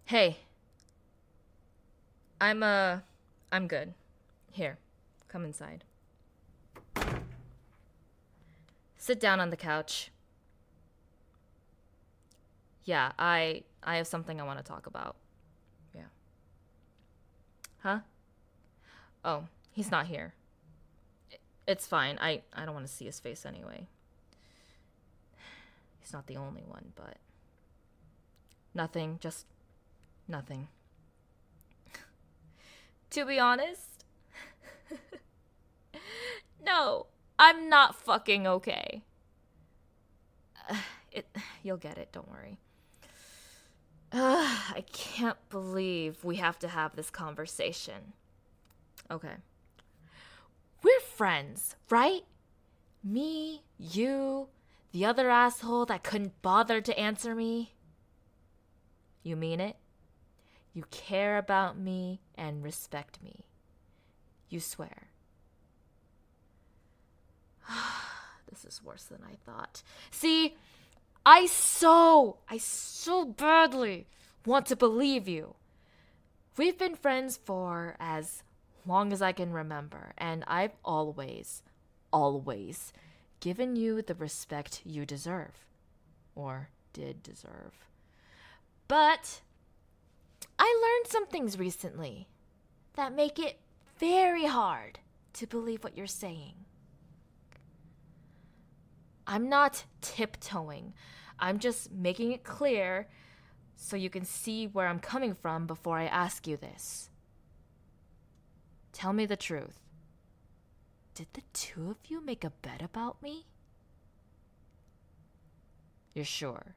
Hey, I'm good. Here, come inside. Sit down on the couch. Yeah, I have something I want to talk about. Yeah. Huh? Oh, he's not here. It's fine. I don't want to see his face anyway. He's not the only one, but nothing, just nothing. To be honest, no, I'm not fucking okay. You'll get it, don't worry. I can't believe we have to have this conversation. Okay. We're friends, right? Me, you, the other asshole that couldn't bother to answer me. You mean it? You care about me and respect me. You swear. This is worse than I thought. See, I so badly want to believe you. We've been friends for as long as I can remember, and I've always given you the respect you deserve. Or did deserve. But I learned some things recently that make it very hard to believe what you're saying. I'm not tiptoeing. I'm just making it clear so you can see where I'm coming from before I ask you this. Tell me the truth. Did the two of you make a bet about me? You're sure?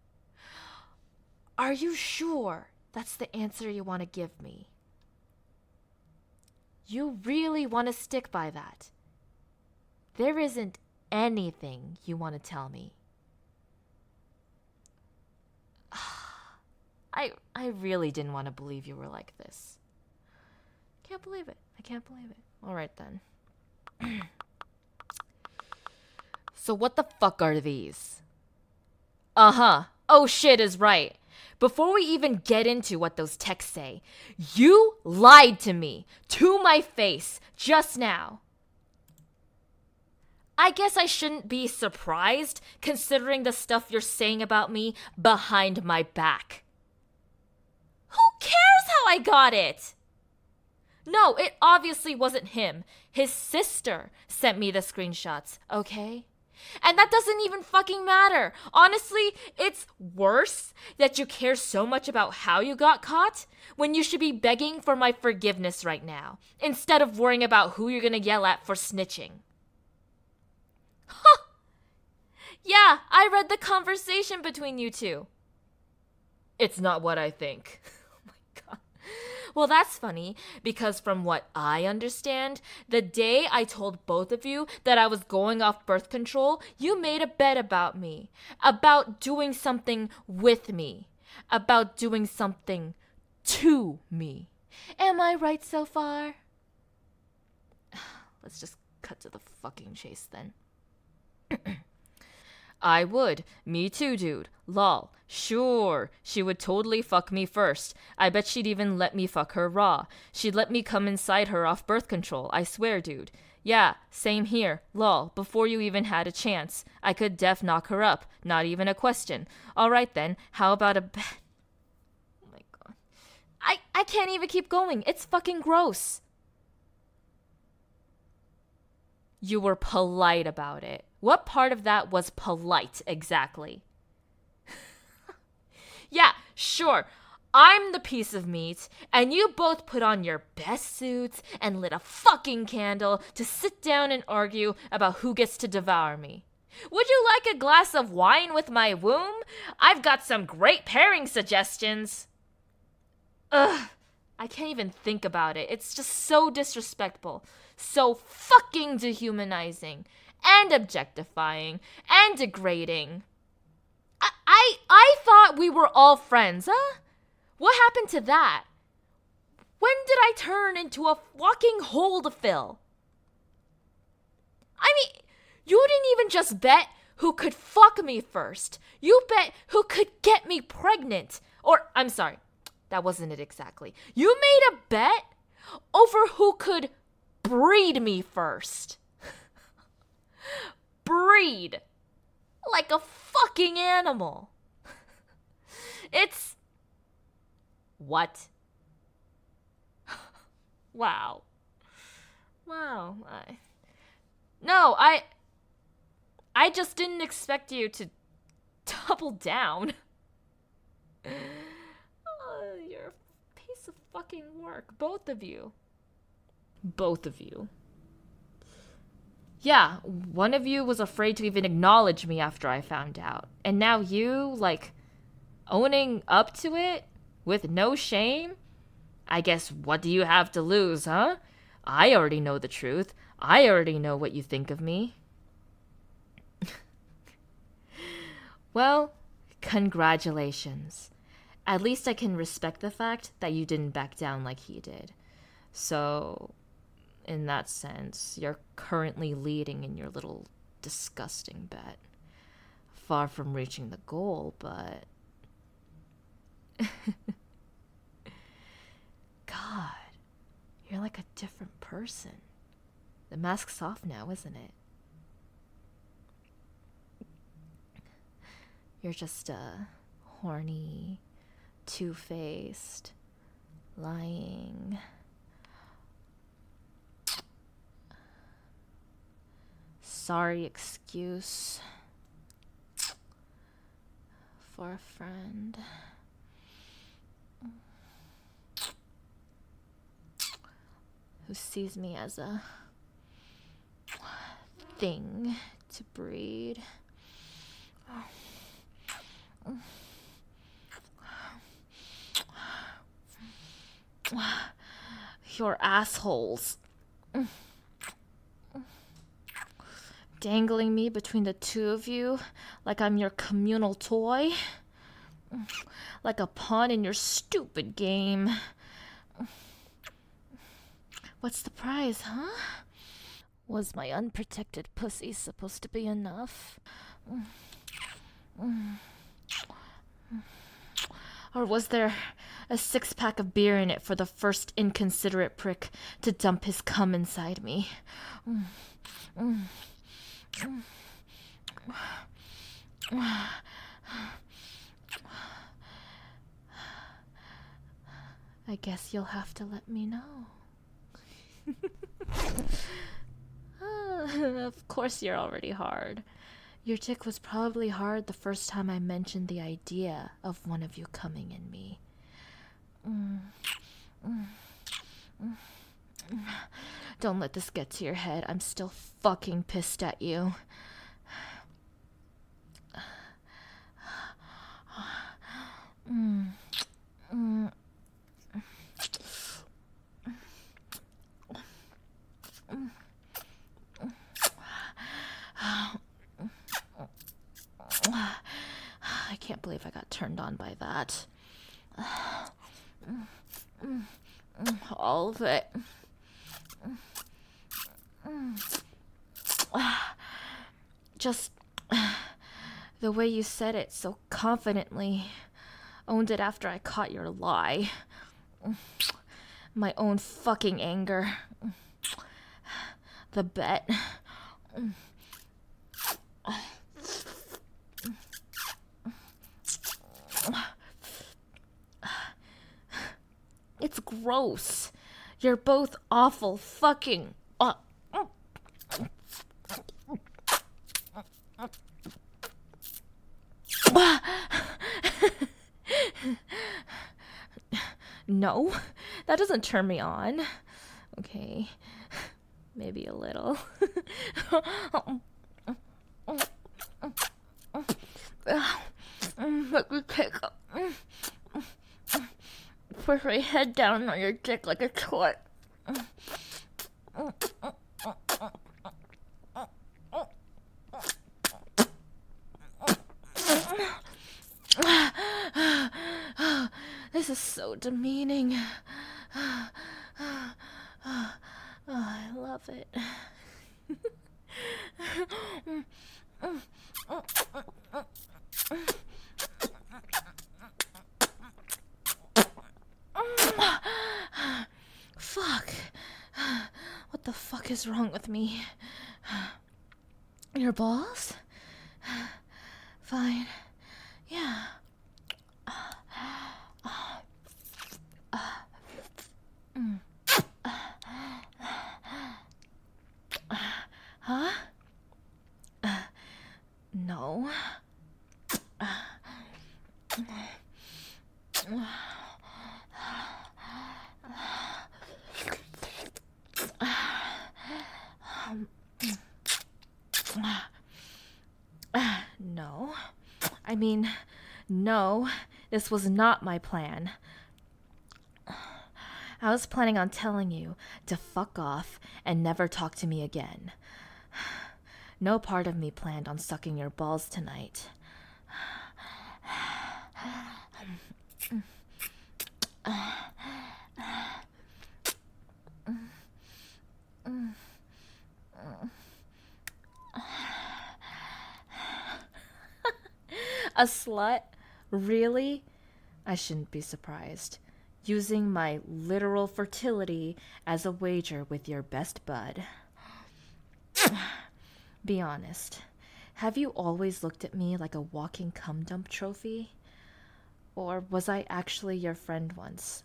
Are you sure that's the answer you want to give me? You really want to stick by that? There isn't anything you want to tell me. I really didn't want to believe you were like this. Can't believe it. I can't believe it. All right then. So what the fuck are these? Uh-huh. Oh shit is right. Before we even get into what those texts say, you lied to me, to my face, just now. I guess I shouldn't be surprised, considering the stuff you're saying about me behind my back. Who cares how I got it? No, it obviously wasn't him. His sister sent me the screenshots, okay? And that doesn't even fucking matter. Honestly, it's worse that you care so much about how you got caught when you should be begging for my forgiveness right now, instead of worrying about who you're gonna yell at for snitching. Huh! Yeah, I read the conversation between you two. It's not what I think. Oh my god. Well, that's funny, because from what I understand, the day I told both of you that I was going off birth control, you made a bet about me. About doing something with me. About doing something to me. Am I right so far? Let's just cut to the fucking chase then. I would. Me too, dude. Lol. Sure. She would totally fuck me first. I bet she'd even let me fuck her raw. She'd let me come inside her off birth control. I swear, dude. Yeah, same here. Lol. Before you even had a chance. I could def knock her up. Not even a question. Alright then. How about a bet? Oh my god. I can't even keep going. It's fucking gross. You were polite about it. What part of that was polite, exactly? Yeah, sure. I'm the piece of meat, and you both put on your best suits and lit a fucking candle to sit down and argue about who gets to devour me. Would you like a glass of wine with my womb? I've got some great pairing suggestions. Ugh, I can't even think about it. It's just so disrespectful. So fucking dehumanizing and objectifying and degrading. I thought we were all friends, huh? What happened to that? When did I turn into a walking hole to fill? I mean, you didn't even just bet who could fuck me first. You bet who could get me pregnant. Or, I'm sorry, that wasn't it exactly. You made a bet over who could breed me first. Breed. Like a fucking animal. It's... What? Wow. Wow. I just didn't expect you to double down. You're a piece of fucking work. Both of you. Both of you. Yeah, one of you was afraid to even acknowledge me after I found out. And now you, like, owning up to it with no shame? I guess what do you have to lose, huh? I already know the truth. I already know what you think of me. Well, congratulations. At least I can respect the fact that you didn't back down like he did. So, in that sense, you're currently leading in your little disgusting bet. Far from reaching the goal, but... God, you're like a different person. The mask's off now, isn't it? You're just a horny, two-faced, lying... sorry excuse for a friend. Who sees me as a thing to breed. You're assholes. Dangling me between the two of you like I'm your communal toy. Like a pawn in your stupid game. What's the prize, huh? Was my unprotected pussy supposed to be enough? Or was there a 6-pack of beer in it for the first inconsiderate prick to dump his cum inside me? I guess you'll have to let me know. Of course you're already hard. Your dick was probably hard the first time I mentioned the idea of one of you coming in me. Don't let this get to your head. I'm still fucking pissed at you. I can't believe I got turned on by that. All of it. Just the way you said it so confidently. Owned it after I caught your lie. My own fucking anger. The bet. It's gross. You're both awful fucking... No, that doesn't turn me on. Okay, maybe a little. Let me take push my head down on your dick like a toy. This is so demeaning. I love it. fuck? What the fuck is wrong with me? Your balls? Fine. Yeah. Huh? No. No. I mean, no, this was not my plan. I was planning on telling you to fuck off and never talk to me again. No part of me planned on sucking your balls tonight. A slut? Really? I shouldn't be surprised. Using my literal fertility as a wager with your best bud. Be honest. Have you always looked at me like a walking cum dump trophy? Or was I actually your friend once?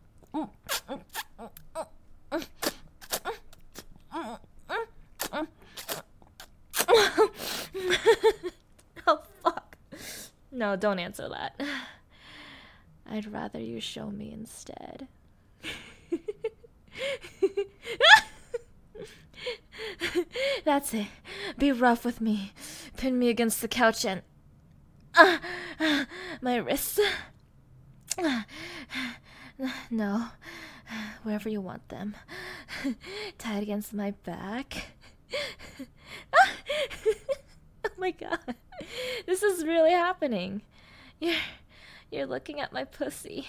Oh, fuck. No, don't answer that. I'd rather you show me instead. That's it. Be rough with me. Pin me against the couch and... my wrists. No. Wherever you want them. Tied against my back. Oh my god. This is really happening. You're looking at my pussy.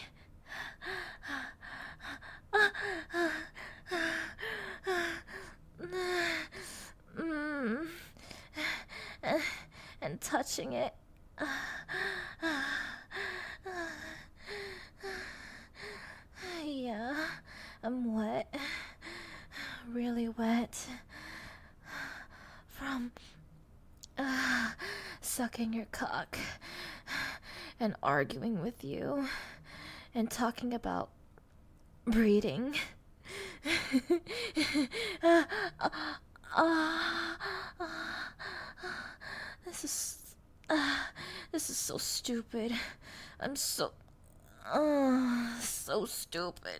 And touching it. Yeah, I'm wet. Really wet. From sucking your cock and arguing with you and talking about breeding. This is so stupid. I'm so stupid.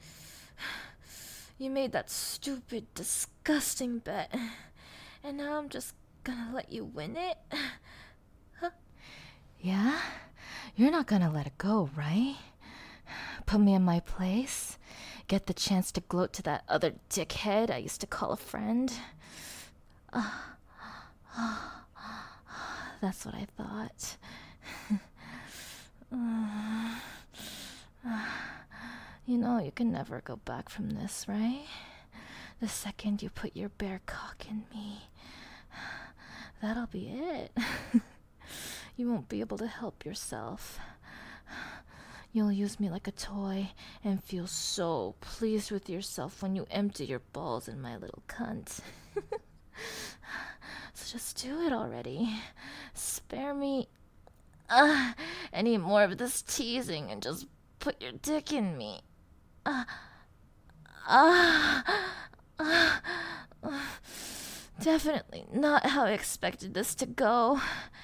You made that stupid, disgusting bet, and now I'm just gonna let you win it? Huh? Yeah? You're not gonna let it go, right? Put me in my place? Get the chance to gloat to that other dickhead I used to call a friend? That's what I thought. You know you can never go back from this, right? The second you put your bare cock in me, that'll be it. You won't be able to help yourself. You'll use me like a toy and feel so pleased with yourself when you empty your balls in my little cunt. So just do it already. Spare me any more of this teasing and just put your dick in me. Definitely not how I expected this to go.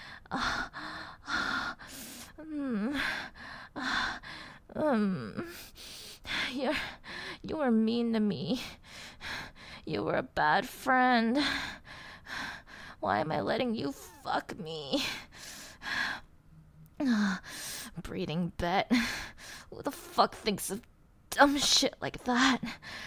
You were mean to me. You were a bad friend. Why am I letting you fuck me? Breeding bet. Who the fuck thinks of dumb shit like that?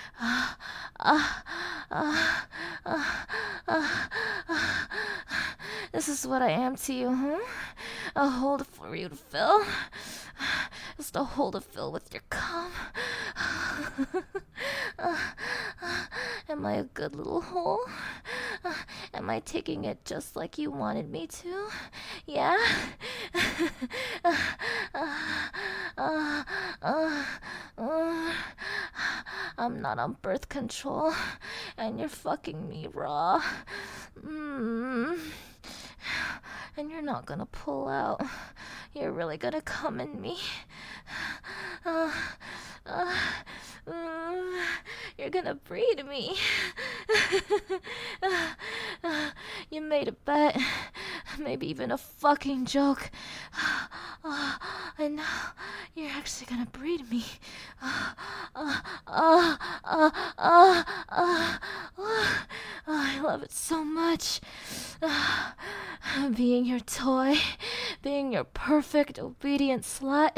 This is what I am to you, huh? A hole for you to fill? Just a hole to fill with your cum? Am I a good little hole? Am I taking it just like you wanted me to? Yeah? I'm not on birth control, and you're fucking me raw. And you're not gonna pull out. You're really gonna come in me. You're gonna breed me. You made a bet, maybe even a fucking joke. And now you're actually gonna breed me. I love it so much. Being your toy, being your perfect, obedient slut.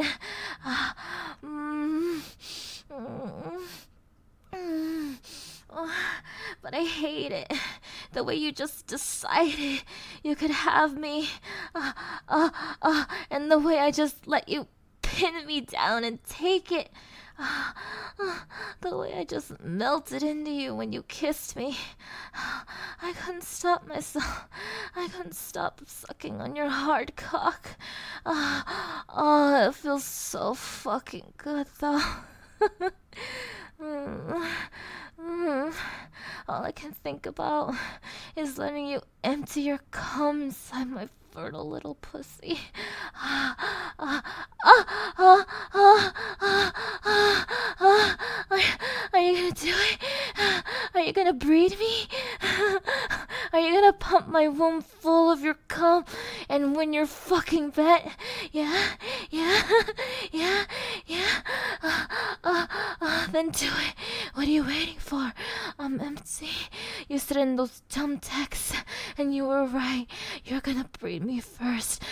But I hate it. The way you just decided you could have me. And the way I just let you pin me down and take it. The way I just melted into you when you kissed me. I couldn't stop myself. I couldn't stop sucking on your hard cock. It feels so fucking good though. All I can think about is letting you empty your cum inside my fertile little pussy. Are you gonna do it? Are you gonna breed me? Are you gonna pump my womb full of your cum and win your fucking bet? Yeah. Then do it. What are you waiting for? I'm empty. You said in those dumb texts, and you were right. You're gonna breed me first.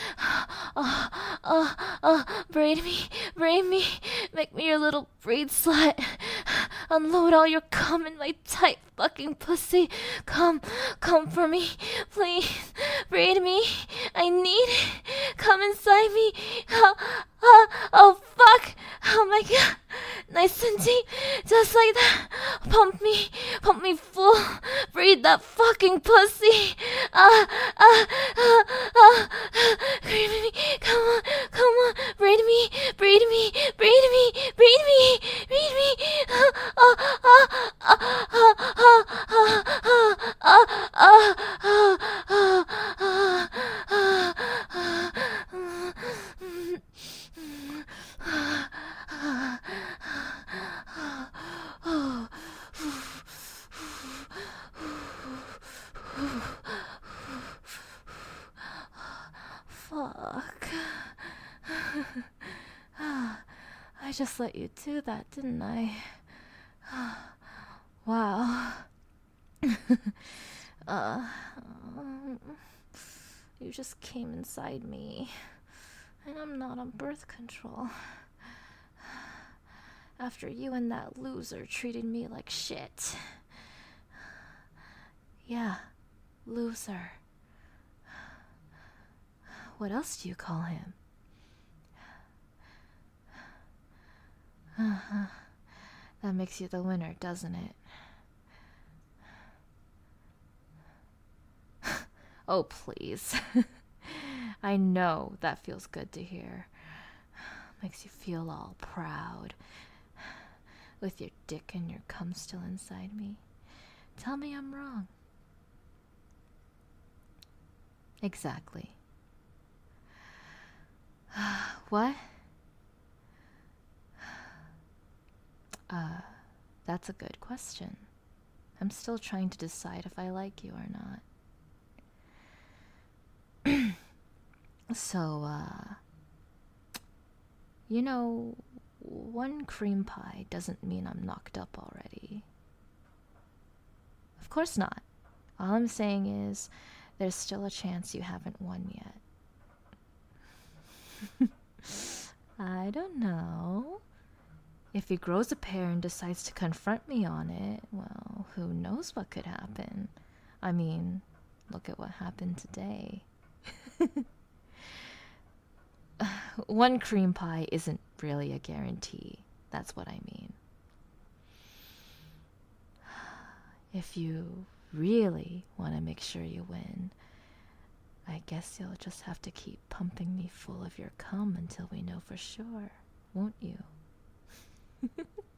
Breed me. Make me your little breed slut. Unload all your cum in my tight fucking pussy. Come for me, please. Breed me. I need it. Come inside me. Oh fuck. Oh my god. Nice and deep. Just like that. Pump me full. Breed that fucking pussy. Breed me. Come on. Breed me. Fuck. I just let you do that, didn't I? Wow. You just came inside me, and I'm not on birth control. After you and that loser treated me like shit. Yeah, loser. What else do you call him? That makes you the winner, doesn't it? Oh, please. I know that feels good to hear. Makes you feel all proud. With your dick and your cum still inside me. Tell me I'm wrong. Exactly. What? That's a good question. I'm still trying to decide if I like you or not. So, you know, one cream pie doesn't mean I'm knocked up already. Of course not. All I'm saying is there's still a chance you haven't won yet. I don't know. If he grows a pair and decides to confront me on it, well, who knows what could happen? I mean, look at what happened today. One cream pie isn't really a guarantee. That's what I mean. If you really want to make sure you win, I guess you'll just have to keep pumping me full of your cum until we know for sure, won't you?